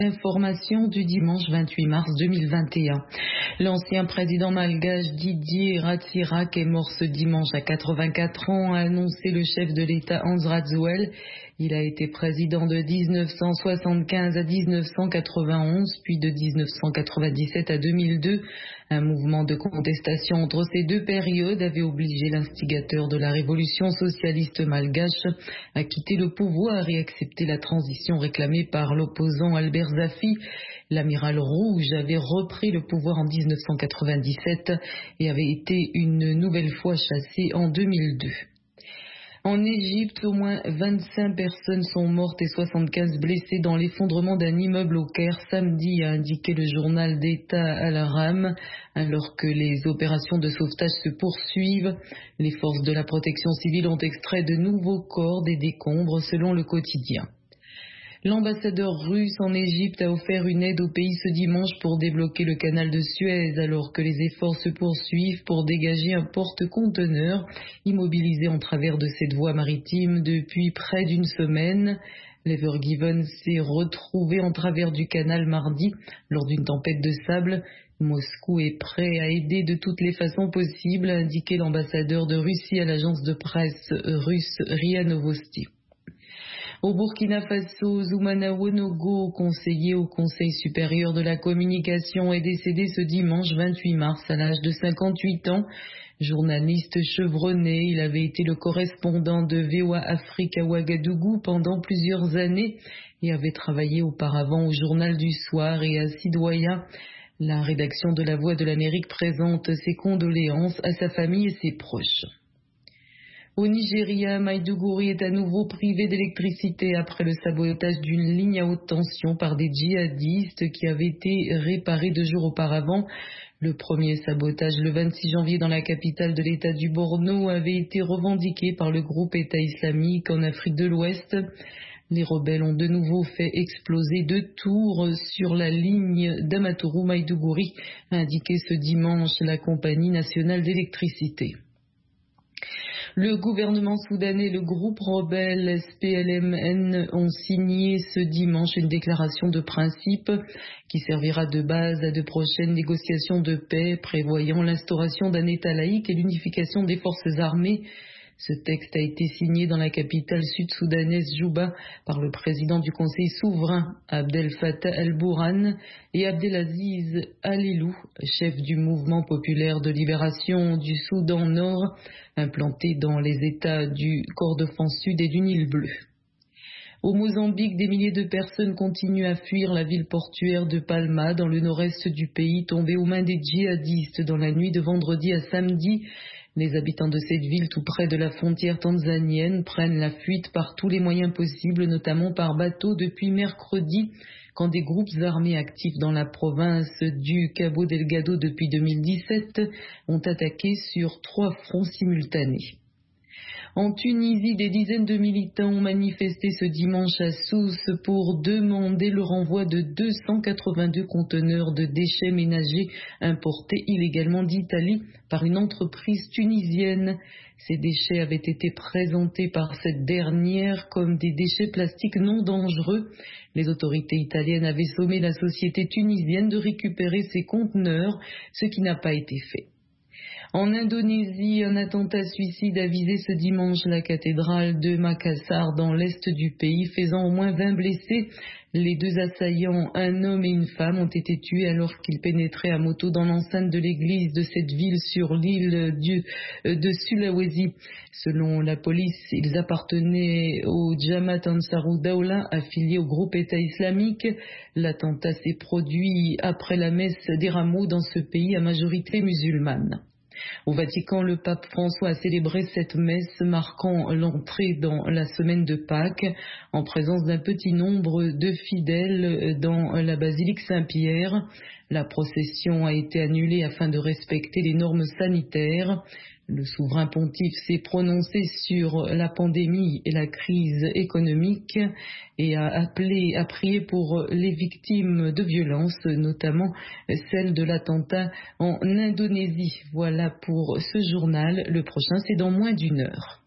Information du dimanche 28 mars 2021. L'ancien président malgache Didier Ratsirac est mort ce dimanche à 84 ans, a annoncé le chef de l'État Hans Radziwiłł. Il a été président de 1975 à 1991, puis de 1997 à 2002. Un mouvement de contestation entre ces deux périodes avait obligé l'instigateur de la révolution socialiste malgache à quitter le pouvoir et accepter la transition réclamée par l'opposant Albert Zafi. L'amiral rouge avait repris le pouvoir en 1997 et avait été une nouvelle fois chassé en 2002. En Égypte, au moins 25 personnes sont mortes et 75 blessées dans l'effondrement d'un immeuble au Caire samedi, a indiqué le journal d'État Al-Ahram. Alors que les opérations de sauvetage se poursuivent, les forces de la protection civile ont extrait de nouveaux corps des décombres selon le quotidien. L'ambassadeur russe en Égypte a offert une aide au pays ce dimanche pour débloquer le canal de Suez alors que les efforts se poursuivent pour dégager un porte-conteneurs immobilisé en travers de cette voie maritime depuis près d'une semaine. L'Ever Given s'est retrouvé en travers du canal mardi lors d'une tempête de sable. Moscou est prêt à aider de toutes les façons possibles, a indiqué l'ambassadeur de Russie à l'agence de presse russe RIA Novosti. Au Burkina Faso, Zoumana Wonogo, conseiller au Conseil supérieur de la communication, est décédé ce dimanche 28 mars à l'âge de 58 ans. Journaliste chevronné, il avait été le correspondant de VOA Afrique à Ouagadougou pendant plusieurs années et avait travaillé auparavant au Journal du Soir et à Sidoya. La rédaction de La Voix de l'Amérique présente ses condoléances à sa famille et ses proches. Au Nigeria, Maïdougouri est à nouveau privé d'électricité après le sabotage d'une ligne à haute tension par des djihadistes qui avait été réparée 2 jours auparavant. Le premier sabotage le 26 janvier dans la capitale de l'État du Borno avait été revendiqué par le groupe État islamique en Afrique de l'Ouest. Les rebelles ont de nouveau fait exploser 2 tours sur la ligne d'Amaturu-Maïdougouri, a indiqué ce dimanche la compagnie nationale d'électricité. Le gouvernement soudanais et le groupe rebelle SPLM-N ont signé ce dimanche une déclaration de principe qui servira de base à de prochaines négociations de paix prévoyant l'instauration d'un État laïque et l'unification des forces armées. Ce texte a été signé dans la capitale sud-soudanaise Juba par le président du Conseil souverain Abdel Fattah el-Bourhan et Abdelaziz Alilou, chef du mouvement populaire de libération du Soudan Nord, implanté dans les États du Kordofan Sud et du Nil Bleu. Au Mozambique, des milliers de personnes continuent à fuir la ville portuaire de Palma dans le nord-est du pays, tombée aux mains des djihadistes dans la nuit de vendredi à samedi. Les habitants de cette ville, tout près de la frontière tanzanienne, prennent la fuite par tous les moyens possibles, notamment par bateau depuis mercredi, quand des groupes armés actifs dans la province du Cabo Delgado depuis 2017 ont attaqué sur 3 fronts simultanés. En Tunisie, des dizaines de militants ont manifesté ce dimanche à Sousse pour demander le renvoi de 282 conteneurs de déchets ménagers importés illégalement d'Italie par une entreprise tunisienne. Ces déchets avaient été présentés par cette dernière comme des déchets plastiques non dangereux. Les autorités italiennes avaient sommé la société tunisienne de récupérer ces conteneurs, ce qui n'a pas été fait. En Indonésie, un attentat suicide a visé ce dimanche la cathédrale de Makassar dans l'est du pays, faisant au moins 20 blessés. Les 2 assaillants, un homme et une femme, ont été tués alors qu'ils pénétraient à moto dans l'enceinte de l'église de cette ville sur l'île de Sulawesi. Selon la police, ils appartenaient au Jamaat Ansarud Daula, affilié au groupe État islamique. L'attentat s'est produit après la messe des rameaux dans ce pays à majorité musulmane. Au Vatican, le pape François a célébré cette messe marquant l'entrée dans la semaine de Pâques en présence d'un petit nombre de fidèles dans la basilique Saint-Pierre. La procession a été annulée afin de respecter les normes sanitaires. Le souverain pontife s'est prononcé sur la pandémie et la crise économique et a appelé à prier pour les victimes de violences, notamment celle de l'attentat en Indonésie. Voilà pour ce journal. Le prochain, c'est dans moins d'1 heure.